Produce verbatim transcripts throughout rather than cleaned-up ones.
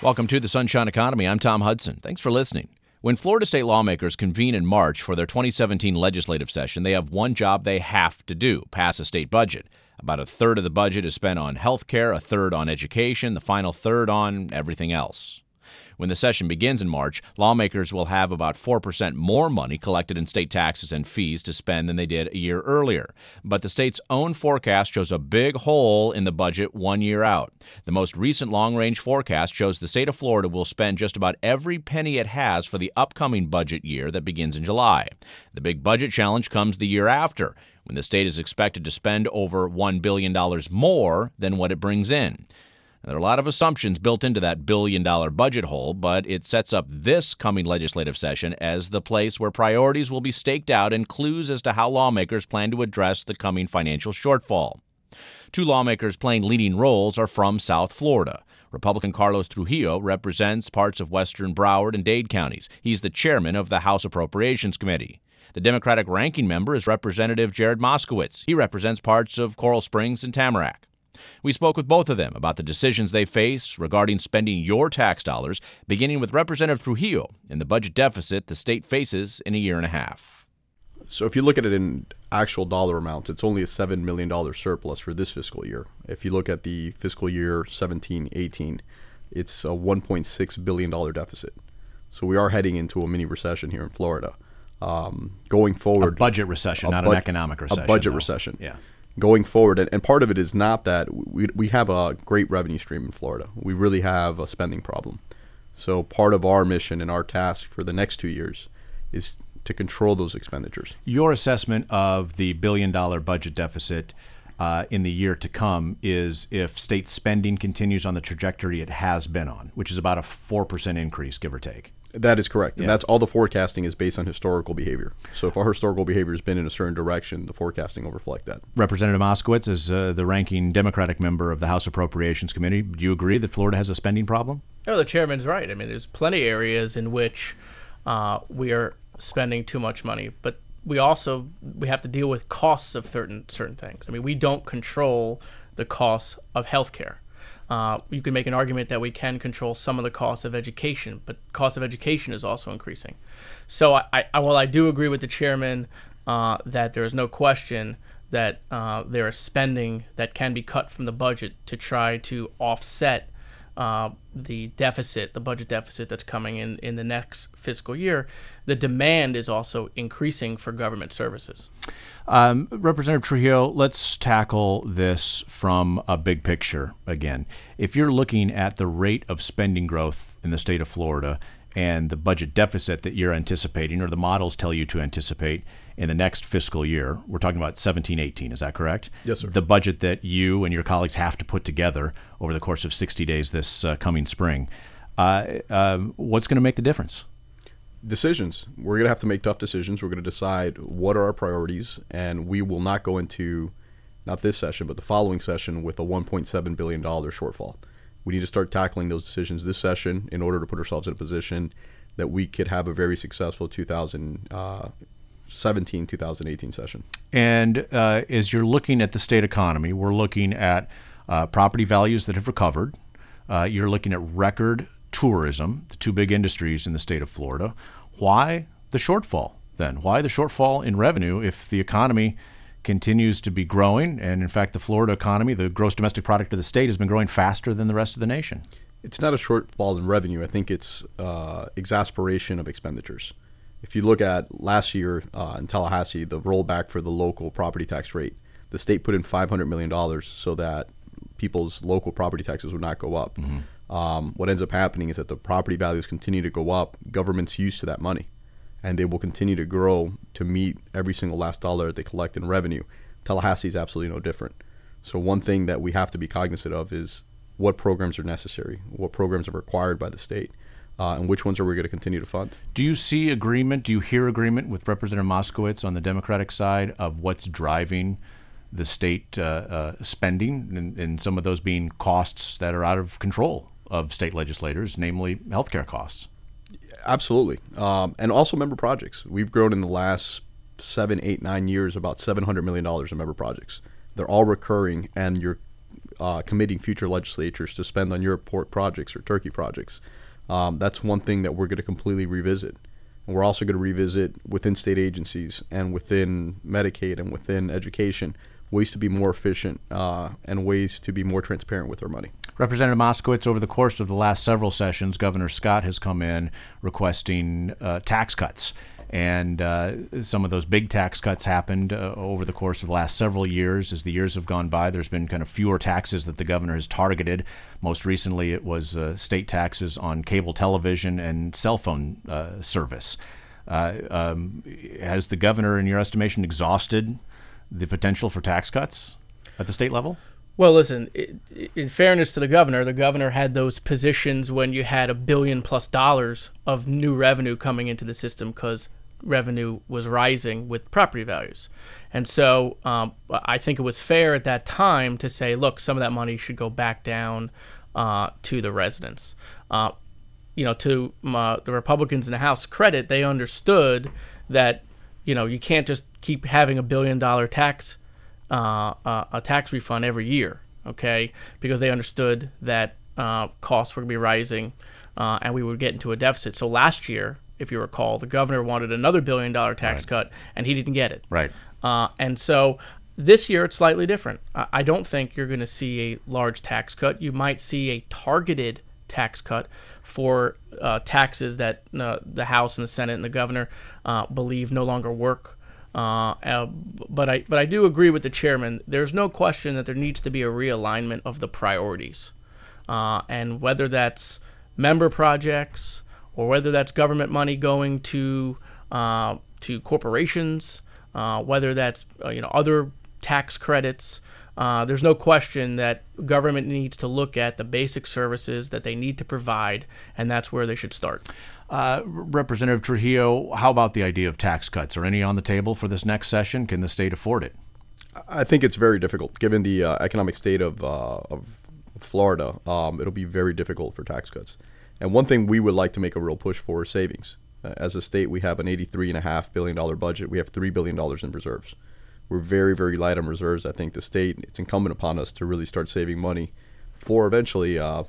Welcome to the Sunshine Economy. I'm Tom Hudson. Thanks for listening. When Florida state lawmakers convene in March for their twenty seventeen legislative session, they have one job they have to do: pass a state budget. About a third of the budget is spent on health care, a third on education, the final third on everything else. When the session begins in March, lawmakers will have about four percent more money collected in state taxes and fees to spend than they did a year earlier. But the state's own forecast shows a big hole in the budget one year out. The most recent long-range forecast shows the state of Florida will spend just about every penny it has for the upcoming budget year that begins in July. The big budget challenge comes the year after, when the state is expected to spend over one billion dollars more than what it brings in. There are a lot of assumptions built into that billion-dollar budget hole, but it sets up this coming legislative session as the place where priorities will be staked out and clues as to how lawmakers plan to address the coming financial shortfall. Two lawmakers playing leading roles are from South Florida. Republican Carlos Trujillo represents parts of western Broward and Dade counties. He's the chairman of the House Appropriations Committee. The Democratic ranking member is Representative Jared Moskowitz. He represents parts of Coral Springs and Tamarack. We spoke with both of them about the decisions they face regarding spending your tax dollars, beginning with Representative Trujillo and the budget deficit the state faces in a year and a half. So if you look at it in actual dollar amounts, it's only a seven million dollars surplus for this fiscal year. If you look at the fiscal year seventeen eighteen, it's a one point six billion dollars deficit. So we are heading into a mini recession here in Florida. Um, going forward, a budget recession, not bu- an economic recession. A budget though. recession. Yeah. Going forward, and, and part of it is not that we we have a great revenue stream in Florida. We really have a spending problem. So part of our mission and our task for the next two years is to control those expenditures. Your assessment of the billion-dollar budget deficit uh, in the year to come is if state spending continues on the trajectory it has been on, which is about a four percent increase, give or take. That is correct. And Yeah. that's all the forecasting is based on historical behavior. So if our historical behavior has been in a certain direction, the forecasting will reflect that. Representative Moskowitz, as uh, the ranking Democratic member of the House Appropriations Committee, do you agree that Florida has a spending problem? No, the chairman's right. I mean, there's plenty of areas in which uh, we are spending too much money, but we also we have to deal with costs of certain certain things. I mean, we don't control the costs of healthcare. Uh, you can make an argument that we can control some of the costs of education, but cost of education is also increasing. So I, I while I do agree with the chairman uh, that there is no question that uh, there is spending that can be cut from the budget to try to offset uh, the deficit, the budget deficit that's coming in in the next fiscal year, the demand is also increasing for government services. Um, Representative Trujillo, let's tackle this from a big picture again. If you're looking at the rate of spending growth in the state of Florida and the budget deficit that you're anticipating, or the models tell you to anticipate in the next fiscal year, we're talking about seventeen eighteen, is that correct? Yes, sir. The budget that you and your colleagues have to put together over the course of sixty days this uh, coming spring. Uh, uh, what's going to make the difference? Decisions. We're going to have to make tough decisions. We're going to decide what are our priorities, and we will not go into, not this session, but the following session with a one point seven billion dollars shortfall. We need to start tackling those decisions this session in order to put ourselves in a position that we could have a very successful two thousand seventeen two thousand eighteen session. And uh, as you're looking at the state economy, we're looking at uh, property values that have recovered. Uh, you're looking at record tourism, the two big industries in the state of Florida. Why the shortfall then? Why the shortfall in revenue if the economy continues to be growing? And in fact, the Florida economy, the gross domestic product of the state, has been growing faster than the rest of the nation. It's not a shortfall in revenue. I think it's uh, exasperation of expenditures. If you look at last year uh, in Tallahassee, the rollback for the local property tax rate, the state put in five hundred million dollars so that people's local property taxes would not go up. Mm-hmm. Um, what ends up happening is that the property values continue to go up. Government's used to that money, and they will continue to grow to meet every single last dollar that they collect in revenue. Tallahassee is absolutely no different. So one thing that we have to be cognizant of is what programs are necessary, what programs are required by the state, uh, and which ones are we going to continue to fund. Do you see agreement, do you hear agreement with Representative Moskowitz on the Democratic side of what's driving the state uh, uh, spending, and, and some of those being costs that are out of control of state legislators, namely healthcare costs? Absolutely. Um, and also member projects. We've grown in the last seven, eight, nine years about seven hundred million dollars in member projects. They're all recurring, and you're uh, committing future legislatures to spend on Europe port projects or Turkey projects. Um, that's one thing that we're going to completely revisit. And we're also going to revisit within state agencies and within Medicaid and within education ways to be more efficient uh, and ways to be more transparent with our money. Representative Moskowitz, over the course of the last several sessions, Governor Scott has come in requesting uh, tax cuts. And uh, some of those big tax cuts happened uh, over the course of the last several years. As the years have gone by, there's been kind of fewer taxes that the governor has targeted. Most recently, it was uh, state taxes on cable television and cell phone uh, service. Uh, um, has the governor, in your estimation, exhausted the potential for tax cuts at the state level? Well, listen, it, in fairness to the governor, the governor had those positions when you had a billion plus dollars of new revenue coming into the system because revenue was rising with property values. And so um, I think it was fair at that time to say, look, some of that money should go back down uh, to the residents. Uh, you know, to uh, the Republicans in the House credit, they understood that, you know, you can't just keep having a billion dollar tax uh, uh, a tax refund every year, okay? Because they understood that uh, costs were going to be rising uh, and we would get into a deficit. So last year, if you recall, the governor wanted another billion dollar tax right. cut and he didn't get it. Right. Uh, and so this year it's slightly different. I, I don't think you're going to see a large tax cut. You might see a targeted tax cut for uh, taxes that uh, the House and the Senate and the governor uh, believe no longer work. Uh, uh, but I but I do agree with the chairman. There's no question that there needs to be a realignment of the priorities, uh, and whether that's member projects or whether that's government money going to uh, to corporations, uh, whether that's uh, you know other tax credits. Uh, there's no question that government needs to look at the basic services that they need to provide, and that's where they should start. Uh, Representative Trujillo, how about the idea of tax cuts? Are any on the table for this next session? Can the state afford it? I think it's very difficult. Given the uh, economic state of, uh, of Florida, um, it'll be very difficult for tax cuts. And one thing we would like to make a real push for is savings. Uh, as a state, we have an eighty-three point five billion dollars budget. We have three billion dollars in reserves. We're very, very light on reserves. I think the state, it's incumbent upon us to really start saving money for eventually uh,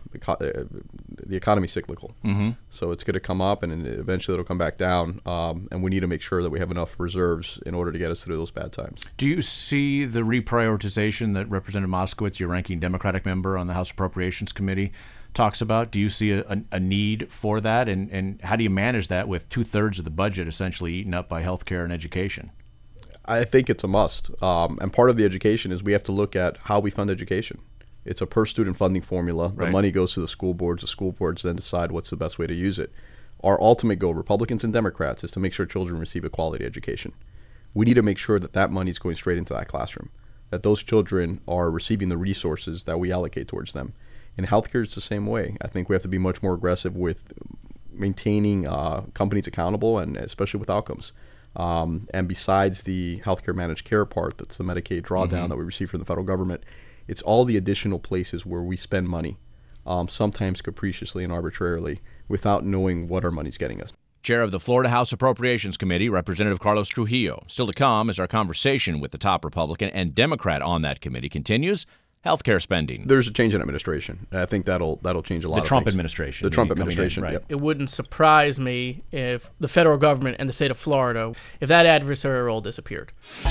the economy cyclical. Mm-hmm. So it's going to come up and eventually it'll come back down. Um, and we need to make sure that we have enough reserves in order to get us through those bad times. Do you see the reprioritization that Representative Moskowitz, your ranking Democratic member on the House Appropriations Committee, talks about? Do you see a, a, a need for that? And, and how do you manage that with two-thirds of the budget essentially eaten up by healthcare and education? I think it's a must. Um, and part of the education is we have to look at how we fund education. It's a per-student funding formula. The right. money goes to the school boards. The school boards then decide what's the best way to use it. Our ultimate goal, Republicans and Democrats, is to make sure children receive a quality education. We need to make sure that that money is going straight into that classroom, that those children are receiving the resources that we allocate towards them. In healthcare, it's the same way. I think we have to be much more aggressive with maintaining uh, companies accountable, and especially with outcomes. Um, and besides the healthcare managed care part, that's the Medicaid drawdown mm-hmm. that we receive from the federal government, it's all the additional places where we spend money, um, sometimes capriciously and arbitrarily, without knowing what our money's getting us. Chair of the Florida House Appropriations Committee, Representative Carlos Trujillo. Still to come as our conversation with the top Republican and Democrat on that committee continues. Healthcare spending. There's a change in administration, and I think that'll that'll change a lot. The of Trump things. administration. The Trump administration. In, right. Yep. It wouldn't surprise me if the federal government and the state of Florida, if that adversarial role disappeared.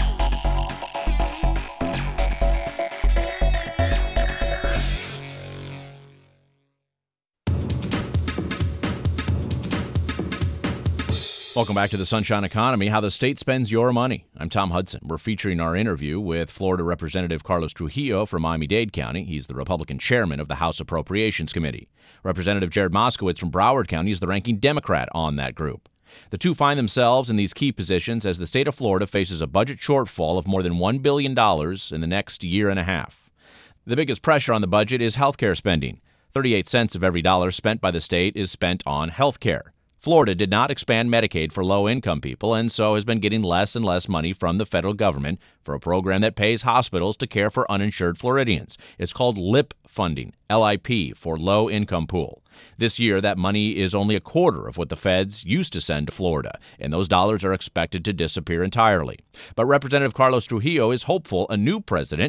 Welcome back to the Sunshine Economy, how the state spends your money. I'm Tom Hudson. We're featuring our interview with Florida Representative Carlos Trujillo from Miami-Dade County. He's the Republican chairman of the House Appropriations Committee. Representative Jared Moskowitz from Broward County is the ranking Democrat on that group. The two find themselves in these key positions as the state of Florida faces a budget shortfall of more than one billion dollars in the next year and a half. The biggest pressure on the budget is health care spending. thirty-eight cents of every dollar spent by the state is spent on health care. Florida did not expand Medicaid for low-income people and so has been getting less and less money from the federal government for a program that pays hospitals to care for uninsured Floridians. It's called L I P funding, L I P, for low-income pool. This year, that money is only a quarter of what the feds used to send to Florida, and those dollars are expected to disappear entirely. But Representative Carlos Trujillo is hopeful a new president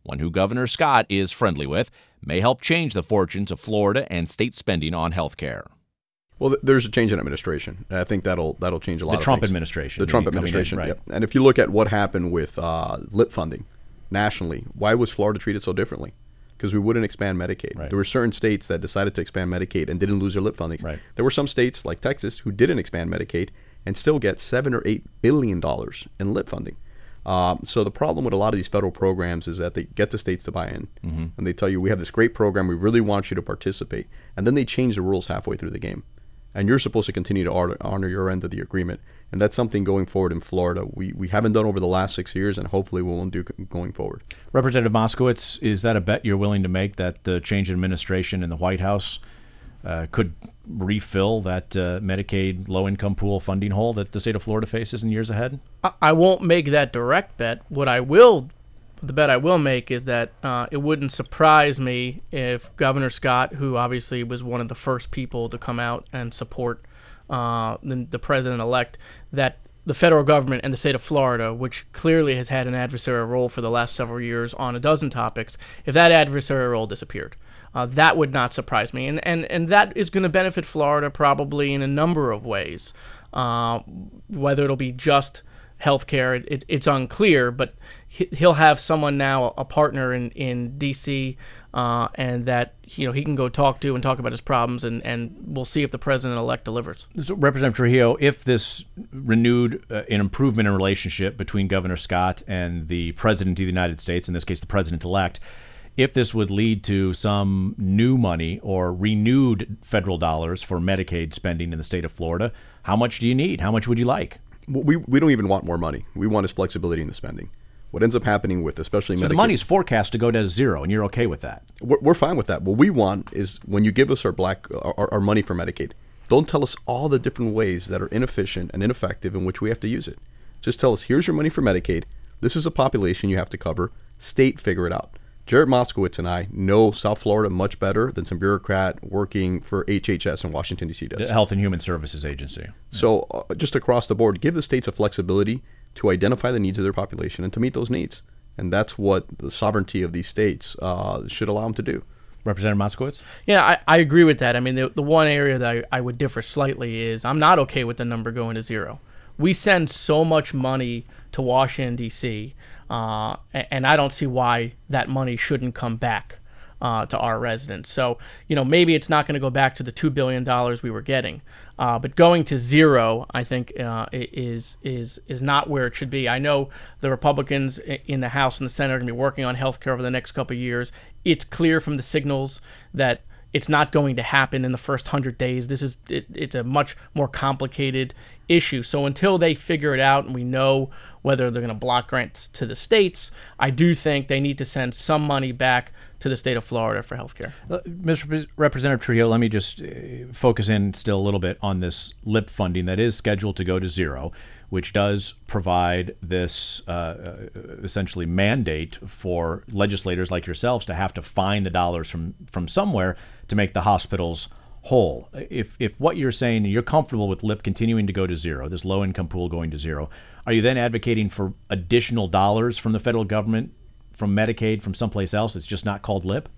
one who Governor Scott is friendly with, may help change the fortunes of Florida and state spending on health care. Well, there's a change in administration, and I think that'll that'll change a lot the of Trump things. administration. The Trump administration, in, right. Yep. And if you look at what happened with uh, LIP funding nationally, why was Florida treated so differently? Because we wouldn't expand Medicaid. Right. There were certain states that decided to expand Medicaid and didn't lose their LIP funding. Right. There were some states like Texas who didn't expand Medicaid and still get seven or eight billion dollars in LIP funding. Um, so the problem with a lot of these federal programs is that they get the states to buy in, mm-hmm. and they tell you, we have this great program, we really want you to participate, and then they change the rules halfway through the game. And you're supposed to continue to honor, honor your end of the agreement. And that's something going forward in Florida we, we haven't done over the last six years, and hopefully we won't do going forward. Representative Moskowitz, is that a bet you're willing to make that the change in administration in the White House uh, could refill that uh, Medicaid low-income pool funding hole that the state of Florida faces in years ahead? I, I won't make that direct bet. What I will The bet I will make is that uh, it wouldn't surprise me if Governor Scott, who obviously was one of the first people to come out and support uh, the, the president-elect, that the federal government and the state of Florida, which clearly has had an adversarial role for the last several years on a dozen topics, if that adversarial role disappeared, uh, that would not surprise me. And, and, and that is going to benefit Florida probably in a number of ways, uh, whether it'll be just healthcare, it, it's unclear, but he'll have someone now, a partner in, in D C, uh, and that you know he can go talk to and talk about his problems, and, and we'll see if the president-elect delivers. So, Representative Trujillo, if this renewed uh, an improvement in relationship between Governor Scott and the President of the United States, in this case the President-elect, if this would lead to some new money or renewed federal dollars for Medicaid spending in the state of Florida, how much do you need? How much would you like? We we don't even want more money. We want is flexibility in the spending. What ends up happening with especially so Medicaid, the money's forecast to go to zero, and you're okay with that? We're, we're fine with that. What we want is when you give us our black our, our money for Medicaid, don't tell us all the different ways that are inefficient and ineffective in which we have to use it. Just tell us, here's your money for Medicaid. This is a population you have to cover. State, figure it out. Jared Moskowitz and I know South Florida much better than some bureaucrat working for H H S in Washington, D C does. The Health and Human Services Agency. So uh, just across the board, give the states a flexibility to identify the needs of their population and to meet those needs. And that's what the sovereignty of these states uh, should allow them to do. Representative Moskowitz? Yeah, I, I agree with that. I mean, the, the one area that I, I would differ slightly is I'm not okay with the number going to zero. We send so much money to Washington, D C, Uh, and I don't see why that money shouldn't come back uh, to our residents. So, you know, maybe it's not going to go back to the two billion dollars we were getting, uh, but going to zero, I think, uh, is is is not where it should be. I know the Republicans in the House and the Senate are going to be working on health care over the next couple of years. It's clear from the signals that it's not going to happen in the first one hundred days. This is it, it's a much more complicated issue. So until they figure it out and we know whether they're going to block grants to the states, I do think they need to send some money back to the state of Florida for health care. Uh, Mister Representative Trujillo, let me just uh, focus in still a little bit on this LIP funding that is scheduled to go to zero, which does provide this uh, essentially mandate for legislators like yourselves to have to find the dollars from, from somewhere to make the hospitals whole. If if what you're saying, you're comfortable with LIP continuing to go to zero, this low-income pool going to zero, are you then advocating for additional dollars from the federal government, from Medicaid, from someplace else? It's just not called LIP?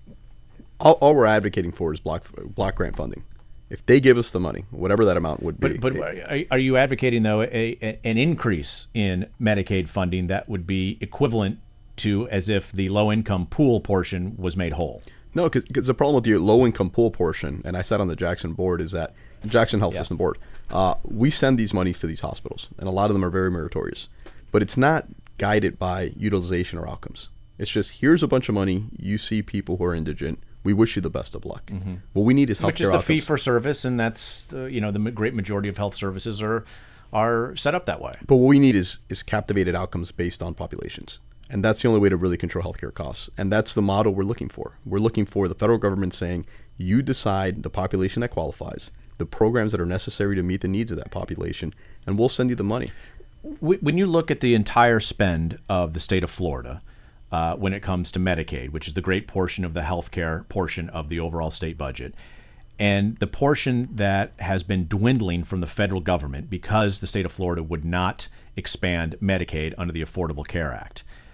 All, all we're advocating for is block block grant funding. If they give us the money, whatever that amount would be. But, but are, are you advocating, though, a, a, an increase in Medicaid funding that would be equivalent to as if the low-income pool portion was made whole? No, because the problem with the low-income pool portion, and I sat on the Jackson board, is that Jackson Health yeah. System board, uh, we send these monies to these hospitals, and a lot of them are very meritorious. But it's not guided by utilization or outcomes. It's just, here's a bunch of money. You see people who are indigent. We wish you the best of luck. Mm-hmm. What we need is healthcare Which is the outcomes. fee for service, and that's uh, you know the great majority of health services are are set up that way. But what we need is is captivated outcomes based on populations, and that's the only way to really control healthcare costs. And that's the model we're looking for. We're looking for the federal government saying, you decide the population that qualifies, the programs that are necessary to meet the needs of that population, and we'll send you the money. When you look at the entire spend of the state of Florida, Uh, when it comes to Medicaid, which is the great portion of the healthcare portion of the overall state budget, and the portion that has been dwindling from the federal government because the state of Florida would not expand Medicaid under the Affordable Care Act.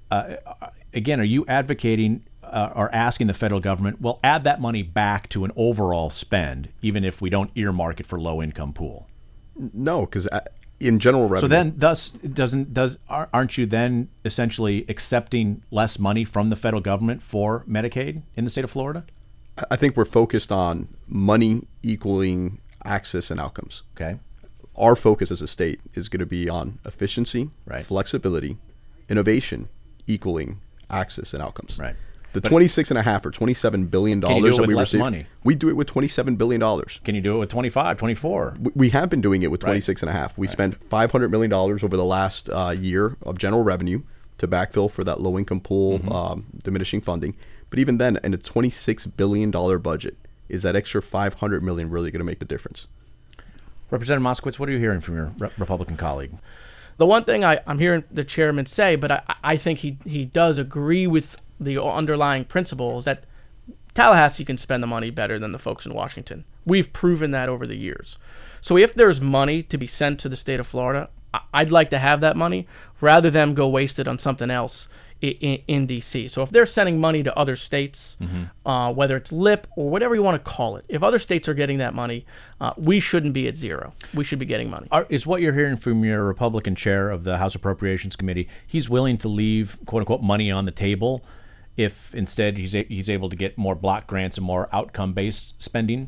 uh, again, are you advocating uh, or asking the federal government, well, add that money back to an overall spend, even if we don't earmark it for low-income pool? No, because in general revenue. So then, thus, doesn't does aren't you then essentially accepting less money from the federal government for Medicaid in the state of Florida? I think we're focused on money equaling access and outcomes. Okay. Our focus as a state is going to be on efficiency, right. flexibility, innovation, equaling access and outcomes. Right. The but twenty-six and a half or twenty-seven billion dollars can you do it that with we less receive, money? We do it with twenty-seven billion dollars. Can you do it with twenty-five, twenty-four? We, we have been doing it with twenty-six right. and a half. We right. spent five hundred million dollars over the last uh, year of general revenue to backfill for that low income pool, mm-hmm. um, diminishing funding. But even then, in a twenty-six billion dollars budget, is that extra five hundred million dollars really going to make the difference? Representative Moskowitz, what are you hearing from your re- Republican colleague? The one thing I, I'm hearing the chairman say, but I, I think he, he does agree with the underlying principle, is that Tallahassee can spend the money better than the folks in Washington. We've proven that over the years. So if there's money to be sent to the state of Florida, I'd like to have that money rather than go waste it on something else in, in D C. So if they're sending money to other states, mm-hmm. uh, whether it's L I P or whatever you want to call it, if other states are getting that money, uh, we shouldn't be at zero. We should be getting money. Are, is what you're hearing from your Republican chair of the House Appropriations Committee, he's willing to leave, quote unquote, money on the table if instead he's, a, he's able to get more block grants and more outcome-based spending?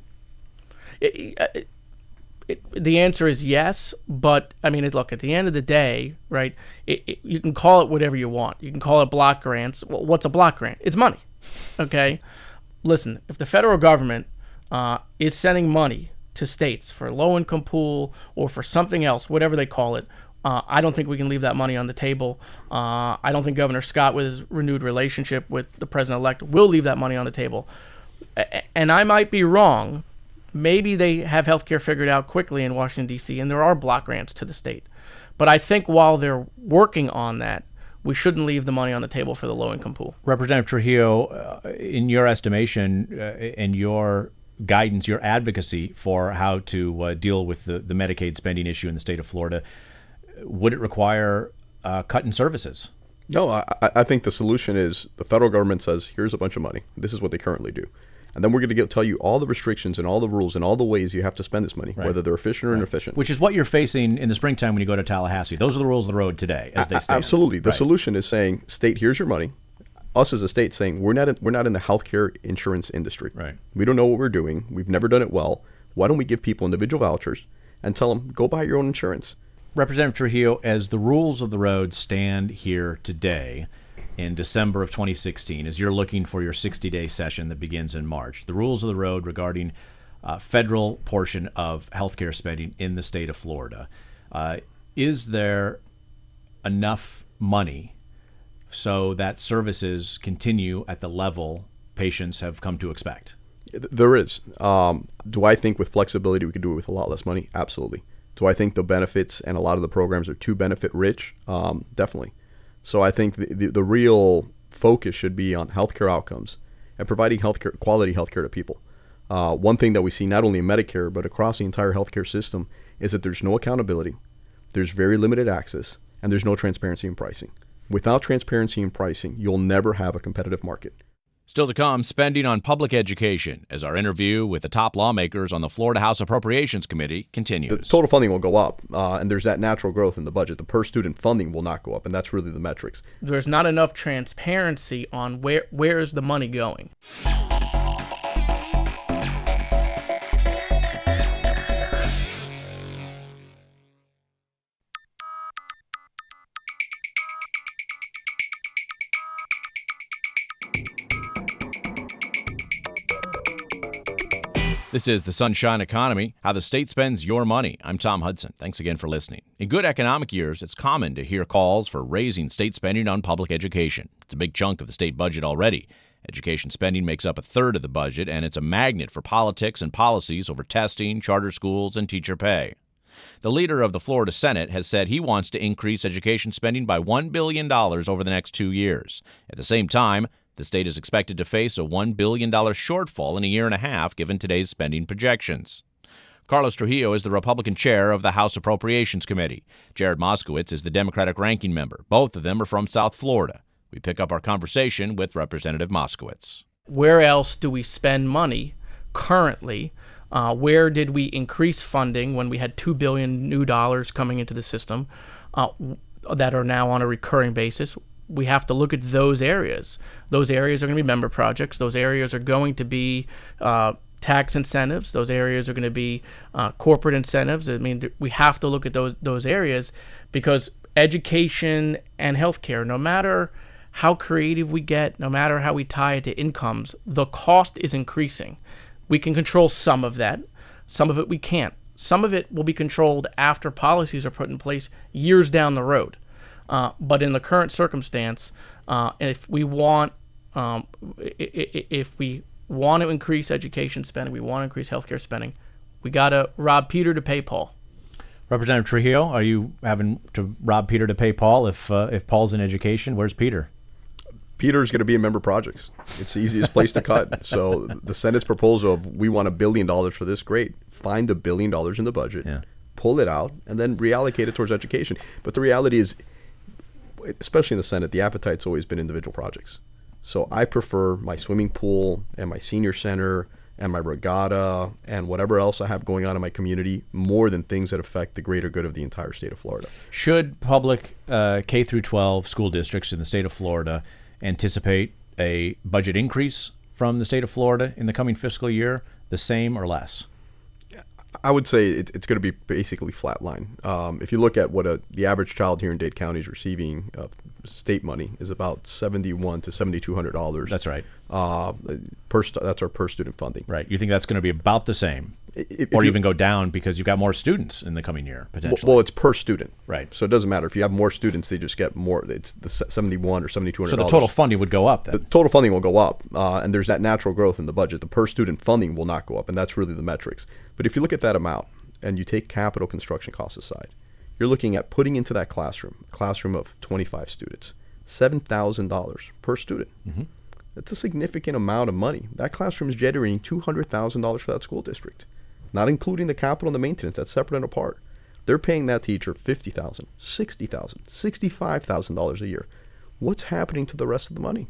It, it, It, the answer is yes, but I mean, look, at the end of the day, right, it, it, you can call it whatever you want. You can call it block grants. Well, what's a block grant? It's money, okay? Listen, if the federal government uh, is sending money to states for a low-income pool or for something else, whatever they call it, uh, I don't think we can leave that money on the table. Uh, I don't think Governor Scott, with his renewed relationship with the president-elect, will leave that money on the table. A- and I might be wrong. Maybe they have healthcare figured out quickly in Washington, D C, and there are block grants to the state. But I think while they're working on that, we shouldn't leave the money on the table for the low-income pool. Representative Trujillo, uh, in your estimation uh, and your guidance, your advocacy for how to uh, deal with the, the Medicaid spending issue in the state of Florida, would it require a cut in services? No, I, I think the solution is the federal government says, here's a bunch of money. This is what they currently do. And then we're going to get, tell you all the restrictions and all the rules and all the ways you have to spend this money, right. whether they're efficient or right. inefficient. Which is what you're facing in the springtime when you go to Tallahassee. Those are the rules of the road today, as they stand. Absolutely. The right. solution is saying, state, here's your money. Us as a state saying, we're not in, we're not in the healthcare insurance industry. Right. We don't know what we're doing. We've never done it well. Why don't we give people individual vouchers and tell them, go buy your own insurance? Representative Trujillo, as the rules of the road stand here today, in December of twenty sixteen, as you're looking for your sixty-day session that begins in March, the rules of the road regarding uh, federal portion of healthcare spending in the state of Florida, uh, is there enough money so that services continue at the level patients have come to expect? There is. Um, do I think with flexibility we could do it with a lot less money? Absolutely. Do I think the benefits and a lot of the programs are too benefit rich? Um, definitely. So I think the, the, the real focus should be on healthcare outcomes and providing healthcare, quality healthcare to people. Uh, one thing that we see not only in Medicare but across the entire healthcare system is that there's no accountability, there's very limited access, and there's no transparency in pricing. Without transparency in pricing, you'll never have a competitive market. Still to come, spending on public education, as our interview with the top lawmakers on the Florida House Appropriations Committee continues. The total funding will go up, uh, and there's that natural growth in the budget. The per-student funding will not go up, and that's really the metrics. There's not enough transparency on where where is the money going. This is the Sunshine Economy, how the state spends your money. I'm Tom Hudson. Thanks again for listening. In good economic years, it's common to hear calls for raising state spending on public education. It's a big chunk of the state budget already. Education spending makes up a third of the budget, and it's a magnet for politics and policies over testing, charter schools, and teacher pay. The leader of the Florida Senate has said he wants to increase education spending by one billion dollars over the next two years. At the same time, the state is expected to face a one billion dollars shortfall in a year and a half, given today's spending projections. Carlos Trujillo is the Republican chair of the House Appropriations Committee. Jared Moskowitz is the Democratic ranking member. Both of them are from South Florida. We pick up our conversation with Representative Moskowitz. Where else do we spend money currently? Uh, where did we increase funding when we had two billion dollars new dollars coming into the system uh, that are now on a recurring basis? We have to look at those areas. Those areas are going to be member projects. Those areas are going to be uh, tax incentives. Those areas are going to be uh, corporate incentives. I mean, th- we have to look at those those areas because education and healthcare, no matter how creative we get, no matter how we tie it to incomes, the cost is increasing. We can control some of that. Some of it we can't. Some of it will be controlled after policies are put in place years down the road. Uh, but in the current circumstance, uh, if we want, um, if we want to increase education spending, we want to increase healthcare spending, we got to rob Peter to pay Paul. Representative Trujillo, are you having to rob Peter to pay Paul? If uh, if Paul's in education, where's Peter? Peter's going to be in member projects. It's the easiest place to cut. So the Senate's proposal of we want a billion dollars for this, great. Find a billion dollars in the budget, yeah. pull it out, and then reallocate it towards education. But the reality is, especially in the Senate, the appetite's always been individual projects. So I prefer my swimming pool and my senior center and my regatta and whatever else I have going on in my community more than things that affect the greater good of the entire state of Florida. Should public uh, K through twelve school districts in the state of Florida anticipate a budget increase from the state of Florida in the coming fiscal year, the same or less? I would say it, it's going to be basically flatline. Um, if you look at what a, the average child here in Dade County is receiving, uh, state money is about seventy-one to seventy-two hundred dollars. That's right. Uh, per st- that's our per student funding. Right. You think that's going to be about the same, if, or if you, even go down because you've got more students in the coming year potentially? Well, it's per student. Right. So it doesn't matter if you have more students; they just get more. It's the seventy-one or seventy-two hundred. So the total funding would go up then. The total funding will go up, uh, and there's that natural growth in the budget. The per student funding will not go up, and that's really the metrics. But if you look at that amount and you take capital construction costs aside, you're looking at putting into that classroom, a classroom of twenty-five students, seven thousand dollars per student. Mm-hmm. That's a significant amount of money. That classroom is generating two hundred thousand dollars for that school district, not including the capital and the maintenance. That's separate and apart. They're paying that teacher fifty thousand dollars, sixty thousand dollars, sixty-five thousand dollars a year. What's happening to the rest of the money?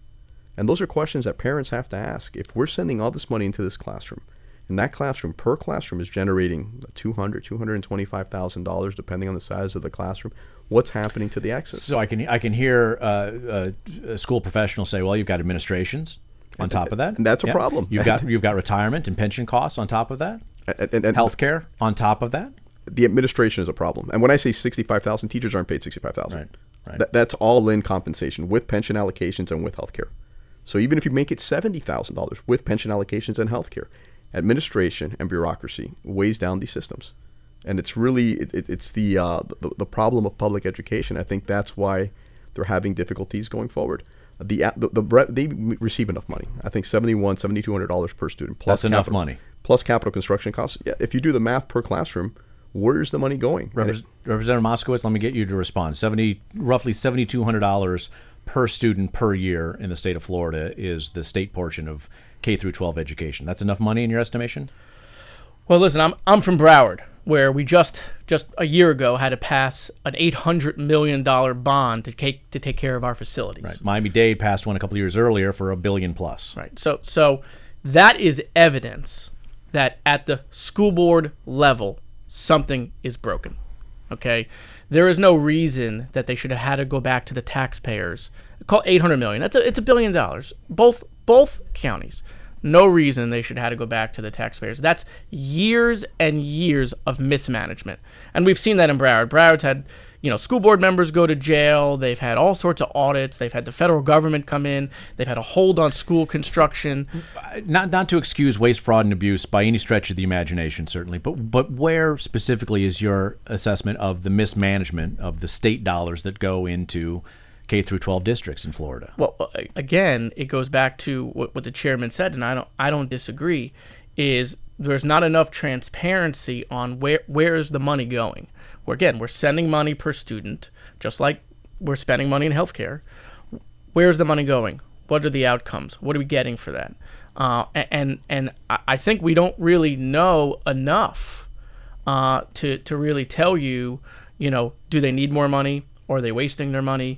And those are questions that parents have to ask. If we're sending all this money into this classroom, and that classroom per classroom is generating two hundred thousand dollars, two hundred twenty-five thousand dollars, depending on the size of the classroom, what's happening to the exits? So I can I can hear uh, uh, school professionals say, well, you've got administrations on and, top of that. And that's a yeah. problem. You've got you've got retirement and pension costs on top of that. And, and, and healthcare on top of that. The administration is a problem. And when I say sixty-five thousand dollars, teachers aren't paid sixty-five thousand dollars. Right. Right. That, that's all in compensation with pension allocations and with healthcare. So even if you make it seventy thousand dollars with pension allocations and healthcare, administration and bureaucracy weighs down these systems. And it's really, it, it, it's the, uh, the the problem of public education. I think that's why they're having difficulties going forward. The, the, the they receive enough money. I think seventy-one, seventy-two hundred dollars per student. Plus that's enough capital, money. Plus capital construction costs. Yeah, if you do the math per classroom, where's the money going? Repres- it, Representative Moskowitz, let me get you to respond. Seventy, roughly seventy-two hundred dollars per student per year in the state of Florida is the state portion of K through twelve education. That's enough money in your estimation? Well, listen, I'm I'm from Broward, where we just just a year ago had to pass an eight hundred million dollars bond to take to take care of our facilities. Right. Miami-Dade passed one a couple of years earlier for a billion plus. Right. So so that is evidence that at the school board level something is broken. Okay? There is no reason that they should have had to go back to the taxpayers. Call eight hundred million dollars. That's a, it's a billion dollars. Both both counties. No reason they should have to go back to the taxpayers. That's years and years of mismanagement. And we've seen that in Broward. Broward's had, you know, school board members go to jail. They've had all sorts of audits. They've had the federal government come in. They've had a hold on school construction. Not not to excuse waste, fraud, and abuse by any stretch of the imagination, certainly, but but where specifically is your assessment of the mismanagement of the state dollars that go into K through twelve districts in Florida? Well, again, it goes back to what, what the chairman said, and I don't I don't disagree, is there's not enough transparency on where where is the money going. Where again, we're sending money per student, just like we're spending money in healthcare. Where's the money going? What are the outcomes? What are we getting for that? Uh, and and I think we don't really know enough uh, to to really tell you, you know, do they need more money or are they wasting their money?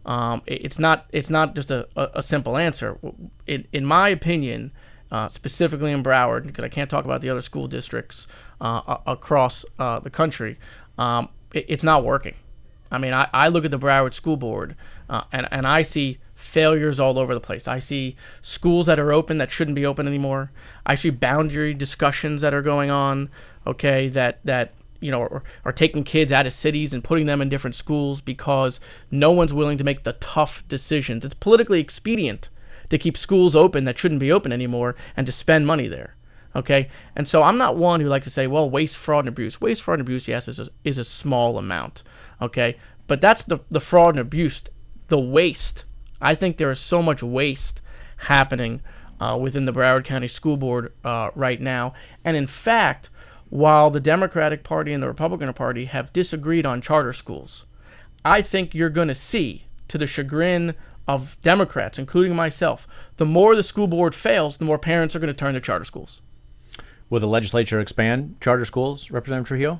Um, it, it's not it's not just a, a, a simple answer. In, in my opinion, uh, specifically in Broward, because I can't talk about the other school districts uh, across uh, the country, um, it, it's not working. I mean, I, I look at the Broward School Board, uh, and, and I see failures all over the place. I see schools that are open that shouldn't be open anymore. I see boundary discussions that are going on, okay, that, that you know, are, are taking kids out of cities and putting them in different schools because no one's willing to make the tough decisions. It's politically expedient to keep schools open that shouldn't be open anymore and to spend money there. Okay, and so I'm not one who like to say, well, waste, fraud, and abuse. Waste, fraud, and abuse, yes, is a, is a small amount. Okay, but that's the the fraud and abuse, the waste. I think there is so much waste happening uh, within the Broward County School Board uh, right now. And in fact, while the Democratic Party and the Republican Party have disagreed on charter schools, I think you're going to see, to the chagrin of Democrats, including myself, the more the school board fails, the more parents are going to turn to charter schools. Will the legislature expand charter schools, Representative Trujillo?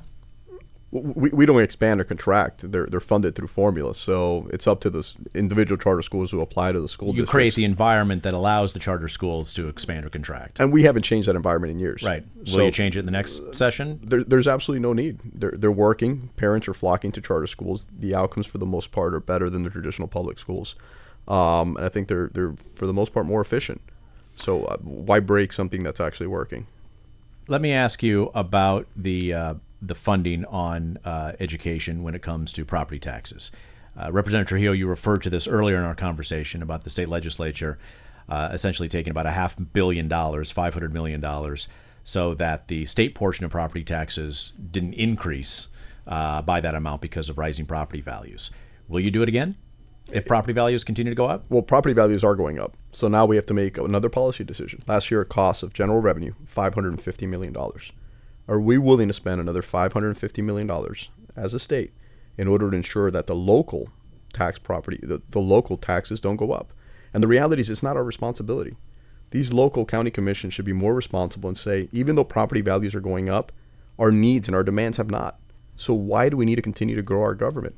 We, we don't expand or contract. They're they're funded through formula, so it's up to the individual charter schools who apply to the school You districts. create the environment that allows the charter schools to expand or contract. And we haven't changed that environment in years. Right. Will So you change it in the next session? There, there's absolutely no need. They're, they're working. Parents are flocking to charter schools. The outcomes, for the most part, are better than the traditional public schools. Um, and I think they're, they're, for the most part, more efficient. So uh, why break something that's actually working? Let me ask you about the uh, the funding on uh, education when it comes to property taxes. Uh, Representative Trujillo, you referred to this earlier in our conversation about the state legislature uh, essentially taking about a half billion dollars, five hundred million dollars, so that the state portion of property taxes didn't increase uh, by that amount because of rising property values. Will you do it again if property values continue to go up? Well, property values are going up. So now we have to make another policy decision. Last year, cost of general revenue, five hundred fifty million dollars. Are we willing to spend another five hundred fifty million dollars as a state in order to ensure that the local tax property, the, the local taxes don't go up? And the reality is it's not our responsibility. These local county commissions should be more responsible and say, even though property values are going up, our needs and our demands have not. So why do we need to continue to grow our government?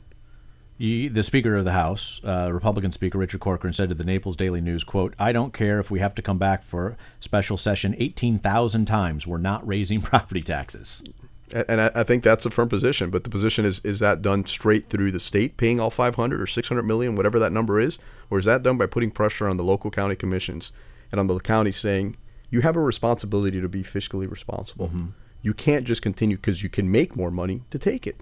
He, the Speaker of the House, uh, Republican Speaker Richard Corcoran, said to the Naples Daily News, quote, "I don't care if we have to come back for special session eighteen thousand times. We're not raising property taxes." And I, I think that's a firm position. But the position is, is that done straight through the state paying all five hundred or six hundred million, whatever that number is? Or is that done by putting pressure on the local county commissions and on the county saying, you have a responsibility to be fiscally responsible. Mm-hmm. You can't just continue because you can make more money to take it.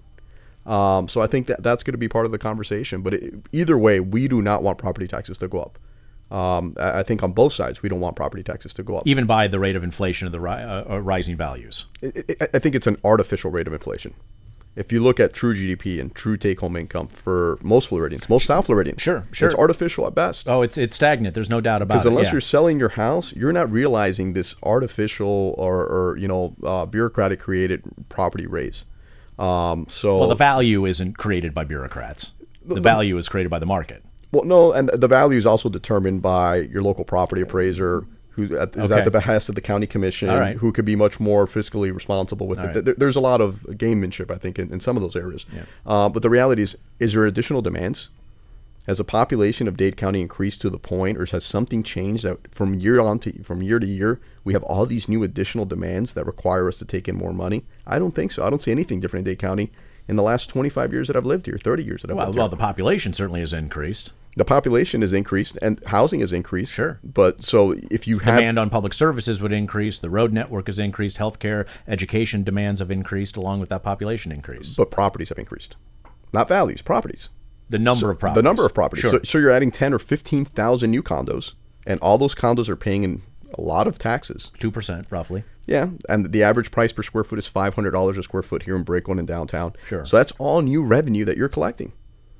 Um, so I think that that's going to be part of the conversation. But it, either way, we do not want property taxes to go up. Um, I, I think on both sides, we don't want property taxes to go up. Even by the rate of inflation of the ri- uh, rising values. It, it, I think it's an artificial rate of inflation. If you look at true G D P and true take-home income for most Floridians, most South Floridians, sure, sure. it's artificial at best. Oh, it's it's stagnant. There's no doubt about it. Because unless yeah. you're selling your house, you're not realizing this artificial or, or you know, uh, bureaucratic created property raise. Um, so well, the value isn't created by bureaucrats. The, the value is created by the market. Well, no, and the value is also determined by your local property appraiser, who is okay. at the behest of the county commission, right. who could be much more fiscally responsible with All it. Right. There, there's a lot of gamemanship, I think, in, in some of those areas. Yeah. Uh, but the reality is, is there additional demands? Has the population of Dade County increased to the point, or has something changed that from year on to from year to year, we have all these new additional demands that require us to take in more money? I don't think so. I don't see anything different in Dade County in the last twenty-five years that I've lived here, thirty years that I've well, lived here. Well, the population certainly has increased. The population has increased and housing has increased. Sure. But so if you have demand on public services would increase, the road network has increased, healthcare, education demands have increased along with that population increase. But properties have increased. Not values, properties. The number so of properties. The number of properties. Sure. So, so you're adding ten or fifteen thousand new condos, and all those condos are paying in a lot of taxes. two percent roughly. Yeah, and the average price per square foot is five hundred dollars a square foot here in Brakeland and downtown. Sure. So that's all new revenue that you're collecting.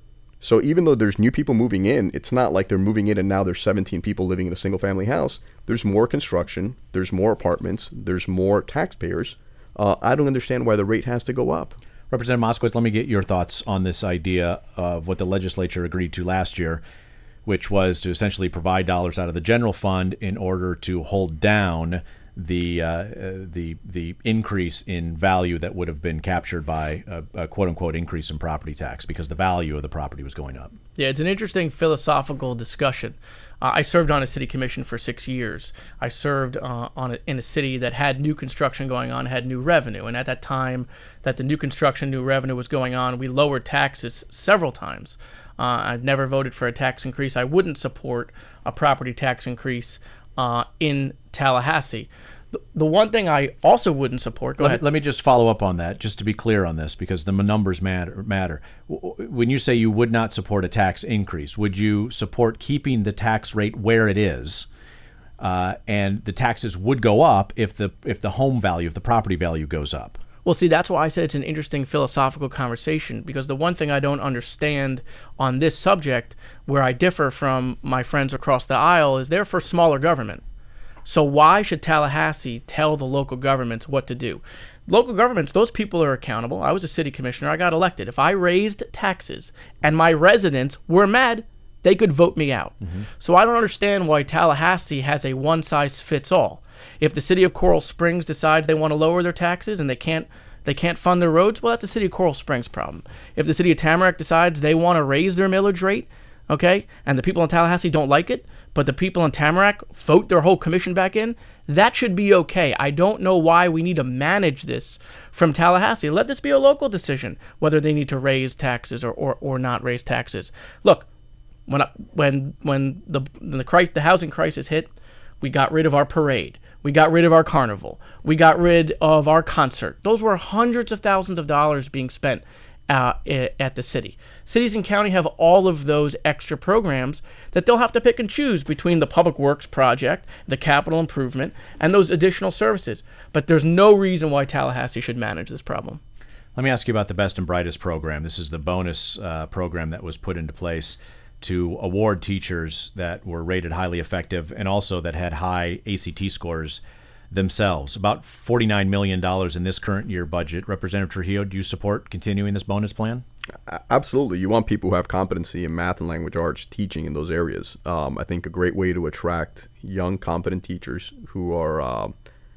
So even though there's new people moving in, it's not like they're moving in and now there's seventeen people living in a single family house. There's more construction, there's more apartments, there's more taxpayers. Uh, I don't understand why the rate has to go up. Representative Moskowitz, let me get your thoughts on this idea of what the legislature agreed to last year, which was to essentially provide dollars out of the general fund in order to hold down the uh, the the increase in value that would have been captured by a, a quote unquote increase in property tax because the value of the property was going up. Yeah, it's an interesting philosophical discussion. Uh, I served on a city commission for six years. I served uh, on a, in a city that had new construction going on, had new revenue, and at that time that the new construction, new revenue was going on, we lowered taxes several times. Uh, I've never voted for a tax increase. I wouldn't support a property tax increase uh, in Tallahassee. The, the one thing I also wouldn't support. Go let ahead. Me, let me just follow up on that, just to be clear on this, because the numbers matter. Matter. When you say you would not support a tax increase, would you support keeping the tax rate where it is, uh, and the taxes would go up if the if the home value, if the property value goes up? Well, see, that's why I said it's an interesting philosophical conversation, because the one thing I don't understand on this subject, where I differ from my friends across the aisle, is they're for smaller government. So why should Tallahassee tell the local governments what to do? Local governments, those people are accountable. I was a city commissioner. I got elected. If I raised taxes and my residents were mad, they could vote me out. Mm-hmm. So I don't understand why Tallahassee has a one-size-fits-all. If the city of Coral Springs decides they want to lower their taxes and they can't they can't fund their roads, well, that's the city of Coral Springs problem. If the city of Tamarack decides they want to raise their millage rate, okay, and the people in Tallahassee don't like it, but the people in Tamarack vote their whole commission back in, that should be okay. I don't know why we need to manage this from Tallahassee. Let this be a local decision, whether they need to raise taxes or, or, or not raise taxes. Look, when I, when when the when the, cri- the housing crisis hit, we got rid of our parade. We got rid of our carnival. We got rid of our concert. Those were hundreds of thousands of dollars being spent Uh, at the city. Cities and county have all of those extra programs that they'll have to pick and choose between the public works project, the capital improvement, and those additional services. But there's no reason why Tallahassee should manage this problem. Let me ask you about the Best and Brightest program. This is the bonus uh, program that was put into place to award teachers that were rated highly effective and also that had high A C T scores themselves. About forty-nine million dollars in this current year budget. Representative Trujillo, do you support continuing this bonus plan? Absolutely. You want people who have competency in math and language arts teaching in those areas. Um, I think a great way to attract young, competent teachers who are uh,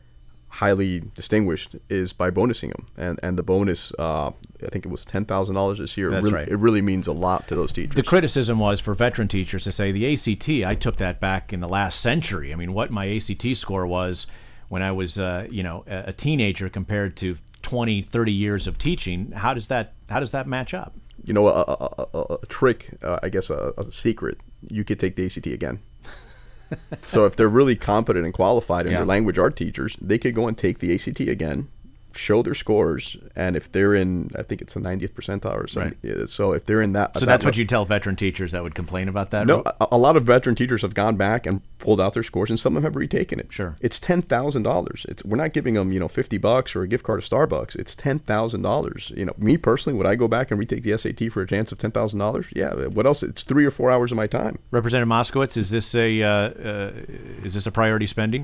highly distinguished is by bonusing them. And and the bonus, uh, I think it was ten thousand dollars this year. That's it really, right. It really means a lot to those teachers. The criticism was for veteran teachers to say the A C T, I took that back in the last century. I mean, what my A C T score was when I was, uh, you know, a teenager compared to twenty, thirty years of teaching. How does that how does that match up? You know, a, a, a, a trick, uh, I guess a, a secret, you could take the A C T again. So if they're really competent and qualified and yeah. they're language art teachers, they could go and take the A C T again, show their scores, and if they're in, I think it's the ninetieth percentile or something. Right. So if they're in that, so that that's level, what you tell veteran teachers that would complain about that? No, a, a lot of veteran teachers have gone back and pulled out their scores, and some of them have retaken it. Sure, it's ten thousand dollars. It's we're not giving them you know fifty bucks or a gift card to Starbucks. It's ten thousand dollars. You know, me personally, would I go back and retake the S A T for a chance of ten thousand dollars? Yeah. What else? It's three or four hours of my time. Representative Moskowitz, is this a uh, uh, is this a priority spending?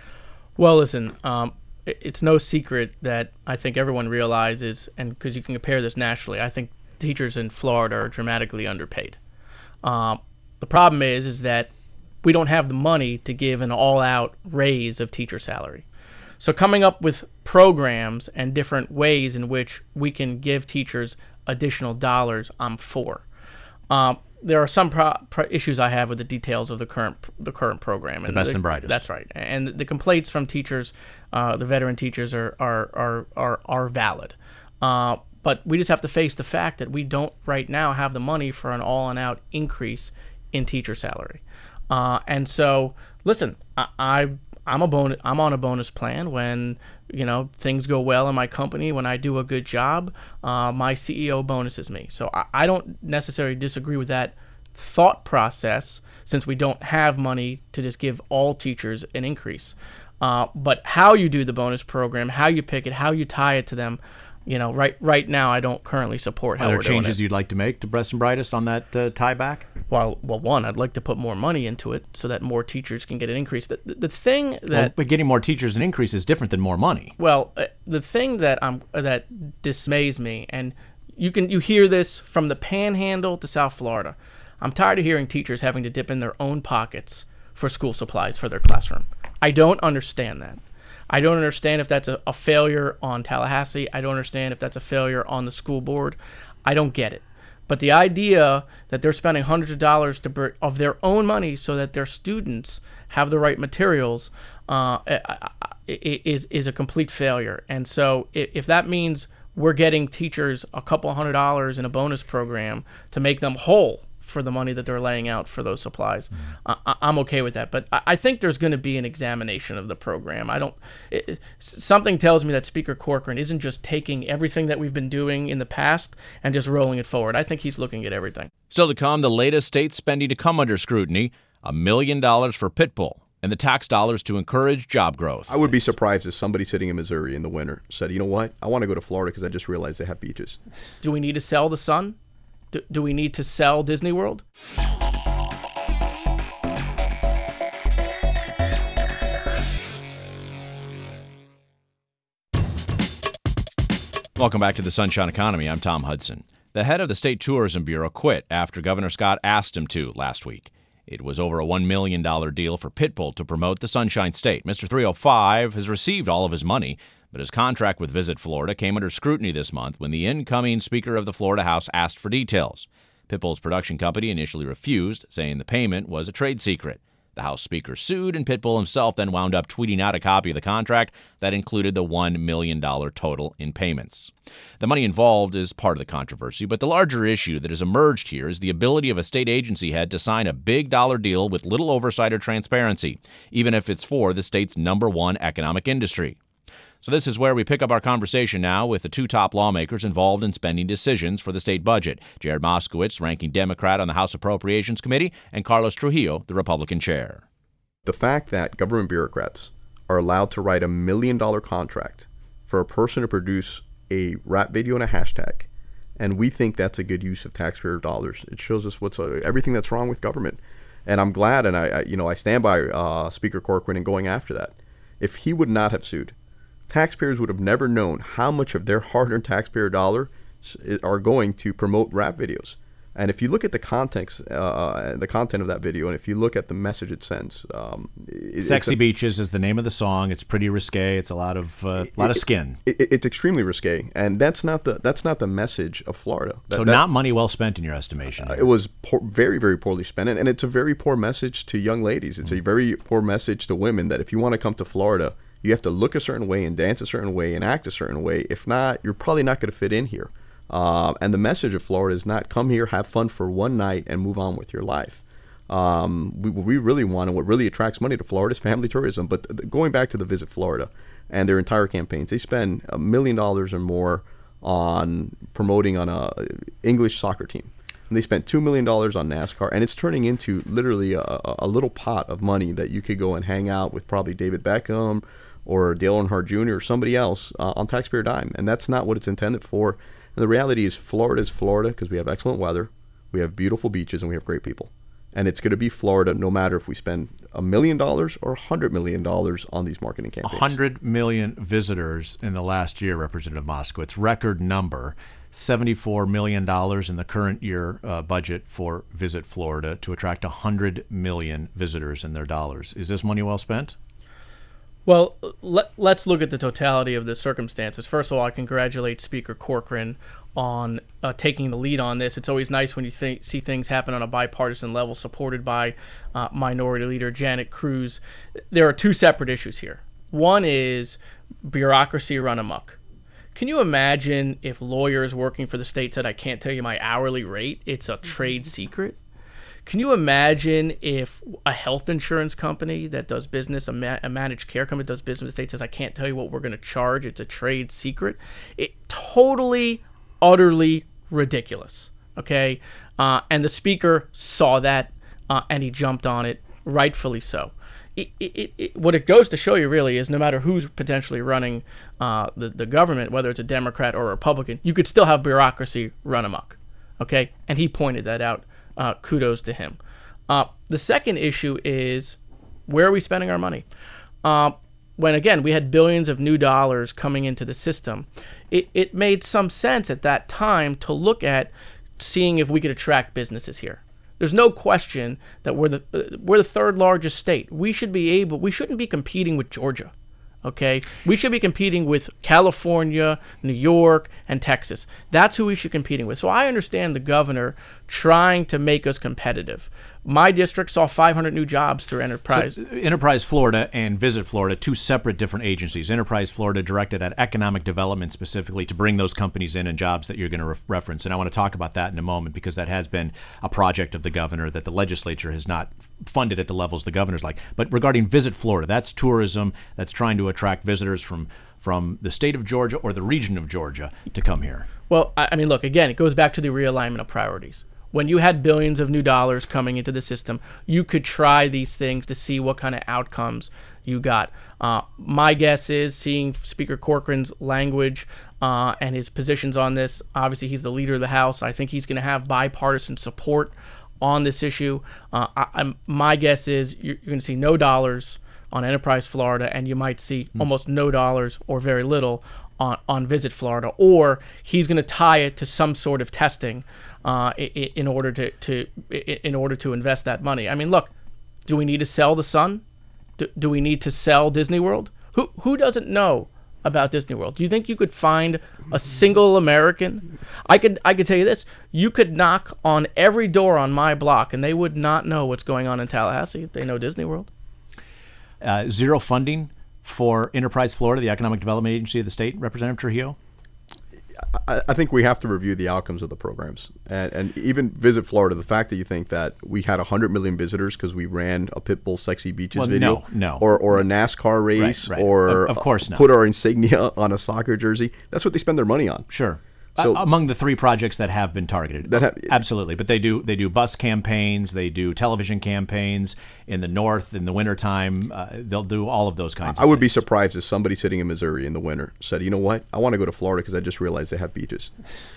Well, listen. Um, It's no secret that I think everyone realizes, and because you can compare this nationally, I think teachers in Florida are dramatically underpaid. Um, the problem is, is that we don't have the money to give an all-out raise of teacher salary. So coming up with programs and different ways in which we can give teachers additional dollars, I'm for. Um, there are some pro- pro- issues I have with the details of the current the current program. And the best the, and brightest. That's right. And the complaints from teachers, uh, the veteran teachers, are are are are, are valid. Uh, but we just have to face the fact that we don't right now have the money for an all-and-out increase in teacher salary. Uh, and so, listen, I, I I'm a bonus. I'm on a bonus plan when you know things go well in my company. When I do a good job, uh, my C E O bonuses me. So I, I don't necessarily disagree with that thought process, since we don't have money to just give all teachers an increase. Uh, but how you do the bonus program, how you pick it, how you tie it to them, you know, right right now I don't currently support how Are there we're doing changes it. you'd like to make to Best and Brightest on that uh, tie back? Well, well, one, I'd like to put more money into it so that more teachers can get an increase. The, the, the thing that well, but getting more teachers an increase is different than more money. Well, uh, the thing that um that dismays me, and you can you hear this from the Panhandle to South Florida. I'm tired of hearing teachers having to dip in their own pockets for school supplies for their classroom. I don't understand that. I don't understand if that's a, a failure on Tallahassee. I don't understand if that's a failure on the school board. I don't get it. But the idea that they're spending hundreds of dollars to br- of their own money so that their students have the right materials uh, is is a complete failure. And so if that means we're getting teachers a couple hundred dollars in a bonus program to make them whole for the money that they're laying out for those supplies, mm-hmm. I, I'm okay with that. But I, I think there's going to be an examination of the program. I don't. It, something tells me that Speaker Corcoran isn't just taking everything that we've been doing in the past and just rolling it forward. I think he's looking at everything. Still to come, the latest state spending to come under scrutiny: a million dollars for Pitbull and the tax dollars to encourage job growth. I would be surprised if somebody sitting in Missouri in the winter said, "You know what? I want to go to Florida because I just realized they have beaches." Do we need to sell the sun? Do, do we need to sell Disney World? Welcome back to the Sunshine Economy. I'm Tom Hudson. The head of the State Tourism Bureau quit after Governor Scott asked him to last week. It was over a one million dollars deal for Pitbull to promote the Sunshine State. Mister three oh five has received all of his money, but his contract with Visit Florida came under scrutiny this month when the incoming Speaker of the Florida House asked for details. Pitbull's production company initially refused, saying the payment was a trade secret. The House Speaker sued, and Pitbull himself then wound up tweeting out a copy of the contract that included the one million dollars total in payments. The money involved is part of the controversy, but the larger issue that has emerged here is the ability of a state agency head to sign a big dollar deal with little oversight or transparency, even if it's for the state's number one economic industry. So this is where we pick up our conversation now with the two top lawmakers involved in spending decisions for the state budget: Jared Moskowitz, ranking Democrat on the House Appropriations Committee, and Carlos Trujillo, the Republican chair. The fact that government bureaucrats are allowed to write a million dollar contract for a person to produce a rap video and a hashtag, and we think that's a good use of taxpayer dollars, it shows us what's uh, everything that's wrong with government. And I'm glad, and I, I you know I stand by uh, Speaker Corcoran in going after that. If he would not have sued, taxpayers would have never known how much of their hard-earned taxpayer dollar are going to promote rap videos. And if you look at the context, uh, the content of that video, and if you look at the message it sends, um, it, "Sexy a, Beaches" is the name of the song. It's pretty risque. It's a lot of uh, it, lot of skin. It, it, it's extremely risque, and that's not the that's not the message of Florida. That, so that, not money well spent in your estimation. Uh, it was poor, very very poorly spent, and, and it's a very poor message to young ladies. It's mm-hmm. a very poor message to women that if you want to come to Florida, you have to look a certain way and dance a certain way and act a certain way. If not, you're probably not going to fit in here. Uh, and the message of Florida is not come here, have fun for one night, and move on with your life. Um, we, what we really want and what really attracts money to Florida is family tourism. But th- going back to the Visit Florida and their entire campaigns, they spend a million dollars or more on promoting on a English soccer team. And they spent two million dollars on NASCAR, and it's turning into literally a, a little pot of money that you could go and hang out with probably David Beckham or Dale Earnhardt Junior or somebody else uh, on taxpayer dime. And that's not what it's intended for. And the reality is Florida is Florida because we have excellent weather, we have beautiful beaches, and we have great people. And it's going to be Florida no matter if we spend a million dollars or a hundred million dollars on these marketing campaigns. A hundred million visitors in the last year, Representative Moskowitz, record number. seventy-four million dollars in the current year uh, budget for Visit Florida to attract one hundred million visitors and their dollars. Is this money well spent? Well, let, let's look at the totality of the circumstances. First of all, I congratulate Speaker Corcoran on uh, taking the lead on this. It's always nice when you th- see things happen on a bipartisan level, supported by uh, Minority Leader Janet Cruz. There are two separate issues here. One is bureaucracy run amok. Can you imagine if lawyers working for the state said, "I can't tell you my hourly rate, it's a trade secret"? Can you imagine if a health insurance company that does business, a, ma- a managed care company that does business with the state says, "I can't tell you what we're going to charge, it's a trade secret"? It totally, utterly ridiculous, okay? Uh, and the speaker saw that, uh, and he jumped on it, rightfully so. It, it, it, what it goes to show you really is no matter who's potentially running uh, the, the government, whether it's a Democrat or a Republican, you could still have bureaucracy run amok, okay? And he pointed that out. Uh, kudos to him. Uh, the second issue is, where are we spending our money? Uh, when, again, we had billions of new dollars coming into the system, it, it made some sense at that time to look at seeing if we could attract businesses here. There's no question that we're the uh, we're the third largest state. We should be able. We shouldn't be competing with Georgia. Okay, we should be competing with California, New York, and Texas. That's who we should be competing with. So I understand the governor trying to make us competitive. My district saw five hundred new jobs through Enterprise. So, Enterprise Florida and Visit Florida, two separate different agencies. Enterprise Florida directed at economic development specifically to bring those companies in and jobs that you're going to re- reference. And I want to talk about that in a moment because that has been a project of the governor that the legislature has not funded at the levels the governor's like. But regarding Visit Florida, that's tourism that's trying to attract visitors from, from the state of Georgia or the region of Georgia to come here. Well, I mean, look, again, it goes back to the realignment of priorities. When you had billions of new dollars coming into the system, you could try these things to see what kind of outcomes you got. Uh, my guess is, seeing Speaker Corcoran's language uh, and his positions on this, obviously he's the leader of the House. I think he's going to have bipartisan support on this issue. Uh, I, I'm, my guess is you're, you're going to see no dollars on Enterprise Florida, and you might see mm. almost no dollars or very little on, on Visit Florida, or he's going to tie it to some sort of testing uh, in, in order to, to in order to invest that money. I mean, look, do we need to sell the Sun? Do, do we need to sell Disney World? Who who doesn't know about Disney World? Do you think you could find a single American? I could I could tell you this: you could knock on every door on my block, and they would not know what's going on in Tallahassee. They know Disney World. Uh, zero funding for Enterprise Florida, the economic development agency of the state, Representative Trujillo? I, I think we have to review the outcomes of the programs. And, and even Visit Florida, the fact that you think that we had one hundred million visitors because we ran a Pitbull Sexy Beaches well, video. No, no. Or, or a NASCAR race. Right, right. Or of, of course not. Put our insignia on a soccer jersey. That's what they spend their money on. Sure. So, uh, among the three projects that have been targeted, that ha- absolutely. But they do they do bus campaigns, they do television campaigns in the north in the wintertime. Uh, they'll do all of those kinds. I of would things. be surprised if somebody sitting in Missouri in the winter said, "You know what? I want to go to Florida because I just realized they have beaches."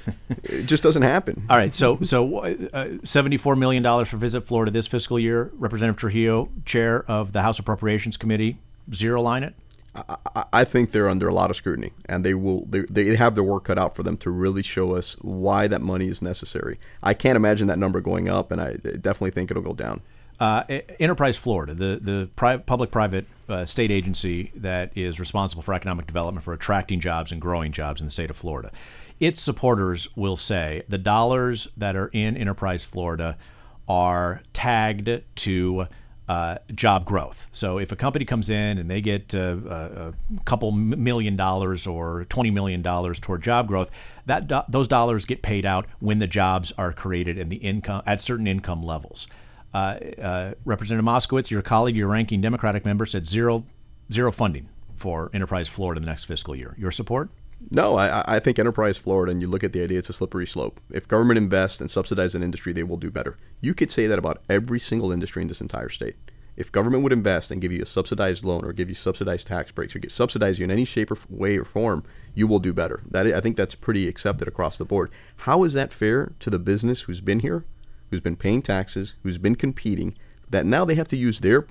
It just doesn't happen. All right. So so uh, seventy-four million dollars for Visit Florida this fiscal year. Representative Trujillo, chair of the House Appropriations Committee, zero line it. I, I think they're under a lot of scrutiny, and they will. They, they have their work cut out for them to really show us why that money is necessary. I can't imagine that number going up, and I definitely think it'll go down. Uh, Enterprise Florida, the the pri- public-private uh, state agency that is responsible for economic development, for attracting jobs and growing jobs in the state of Florida, its supporters will say the dollars that are in Enterprise Florida are tagged to Uh, job growth. So if a company comes in and they get uh, a, a couple million dollars or twenty million dollars toward job growth, that do- those dollars get paid out when the jobs are created and the income at certain income levels. Uh, uh, Representative Moskowitz, your colleague, your ranking Democratic member, said zero zero funding for Enterprise Florida the next fiscal year. Your support? No, I, I think Enterprise Florida, and you look at the idea, it's a slippery slope. If government invests and subsidizes an industry, they will do better. You could say that about every single industry in this entire state. If government would invest and give you a subsidized loan or give you subsidized tax breaks or get subsidize you in any shape or way or form, you will do better. That I think that's pretty accepted across the board. How is that fair to the business who's been here, who's been paying taxes, who's been competing, that now they have to use their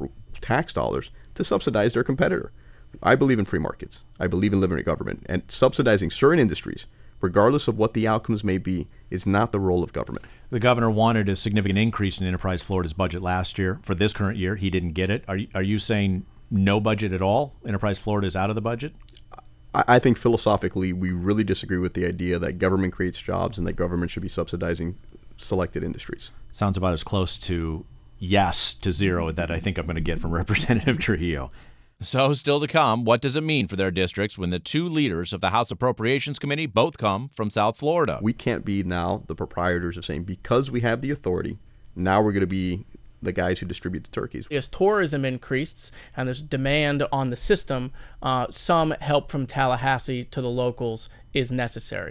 tax dollars to subsidize their competitor? I believe in free markets. I believe in living in government. And subsidizing certain industries, regardless of what the outcomes may be, is not the role of government. The governor wanted a significant increase in Enterprise Florida's budget last year. For this current year, he didn't get it. Are you, are you saying no budget at all? Enterprise Florida is out of the budget? I, I think philosophically we really disagree with the idea that government creates jobs and that government should be subsidizing selected industries. Sounds about as close to yes to zero that I think I'm going to get from Representative Trujillo. So, still to come, what does it mean for their districts when the two leaders of the House Appropriations Committee both come from South Florida? We can't be now the proprietors of saying, because we have the authority, now we're going to be the guys who distribute the turkeys. As tourism increases and there's demand on the system, uh, some help from Tallahassee to the locals is necessary.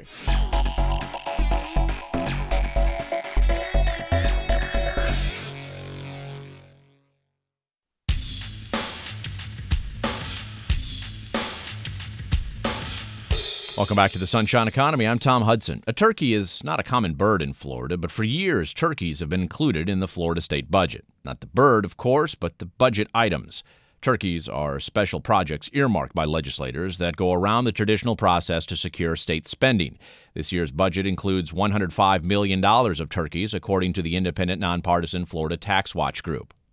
Welcome back to the Sunshine Economy. I'm Tom Hudson. A turkey is not a common bird in Florida, but for years, turkeys have been included in the Florida state budget. Not the bird, of course, but the budget items. Turkeys are special projects earmarked by legislators that go around the traditional process to secure state spending. This year's budget includes one hundred five million dollars of turkeys, according to the independent, nonpartisan Florida Tax Watch Group.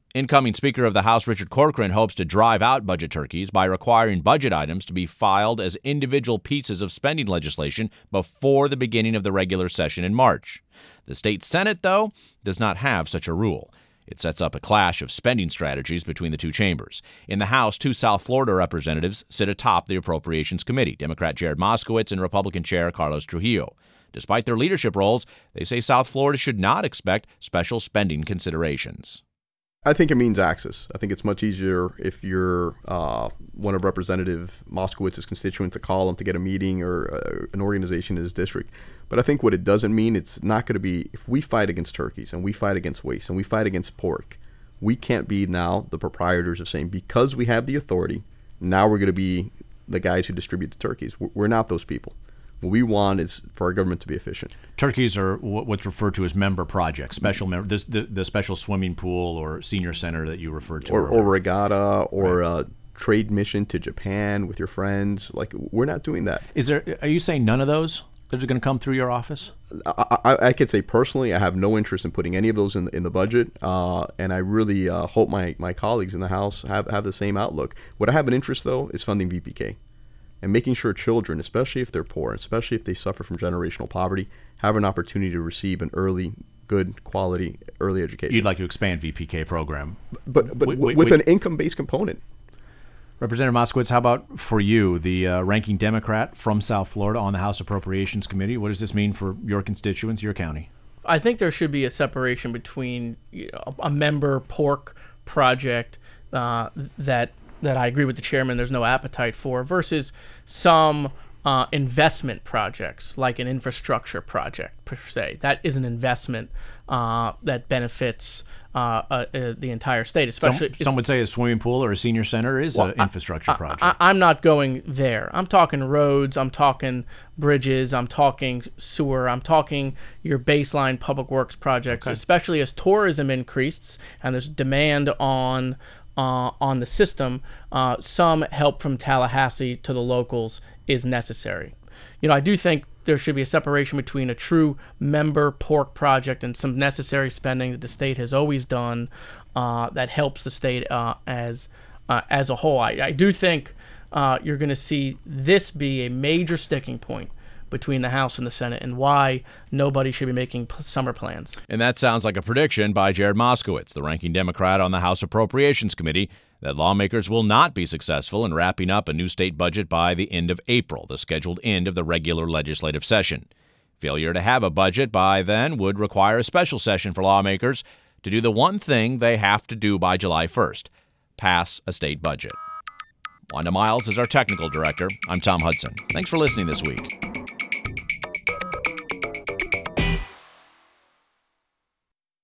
Incoming Speaker of the House Richard Corcoran hopes to drive out budget turkeys by requiring budget items to be filed as individual pieces of spending legislation before the beginning of the regular session in March. The state Senate, though, does not have such a rule. It sets up a clash of spending strategies between the two chambers. In the House, two South Florida representatives sit atop the Appropriations Committee, Democrat Jared Moskowitz and Republican Chair Carlos Trujillo. Despite their leadership roles, they say South Florida should not expect special spending considerations. I think it means access. I think it's much easier if you're uh, one of Representative Moskowitz's constituents to call him to get a meeting or uh, an organization in his district. But I think what it doesn't mean, it's not going to be, if we fight against turkeys and we fight against waste and we fight against pork, we can't be now the proprietors of saying, because we have the authority, now we're going to be the guys who distribute the turkeys. We're not those people. What we want is for our government to be efficient. Turkeys are what's referred to as member projects, special member, this, the, the special swimming pool or senior center that you referred to Or, earlier. or regatta or Right. a trade mission to Japan with your friends. Like, we're not doing that. Is there? Are you saying none of those that are going to come through your office? I, I, I could say personally, I have no interest in putting any of those in, in the budget, uh, and I really uh, hope my, my colleagues in the House have, have the same outlook. What I have an interest, though, is funding V P K and making sure children, especially if they're poor, especially if they suffer from generational poverty, have an opportunity to receive an early, good quality early education. You'd like to expand V P K program. but but Wait, w- wait, with wait. an income-based component. Representative Moskowitz, how about for you, the uh, ranking Democrat from South Florida on the House Appropriations Committee? What does this mean for your constituents, your county? I think there should be a separation between, you know, a member pork project uh, that that I agree with the chairman there's no appetite for versus some uh, investment projects like an infrastructure project per se. That is an investment uh, that benefits uh, uh, uh, the entire state, Some, especially. some would say a swimming pool or a senior center is Well, an infrastructure I, project. I, I'm not going there. I'm talking roads. I'm talking bridges. I'm talking sewer. I'm talking your baseline public works projects, Okay. especially as tourism increases and there's demand on uh, on the system. Uh, some help from Tallahassee to the locals is necessary. You know, I do think there should be a separation between a true member pork project and some necessary spending that the state has always done uh, that helps the state uh, as uh, as a whole. I, I do think uh, you're going to see this be a major sticking point between the House and the Senate and why nobody should be making p- summer plans. And that sounds like a prediction by Jared Moskowitz, the ranking Democrat on the House Appropriations Committee, that lawmakers will not be successful in wrapping up a new state budget by the end of April, the scheduled end of the regular legislative session. Failure to have a budget by then would require a special session for lawmakers to do the one thing they have to do by July first, pass a state budget. Wanda Miles is our technical director. I'm Tom Hudson. Thanks for listening this week.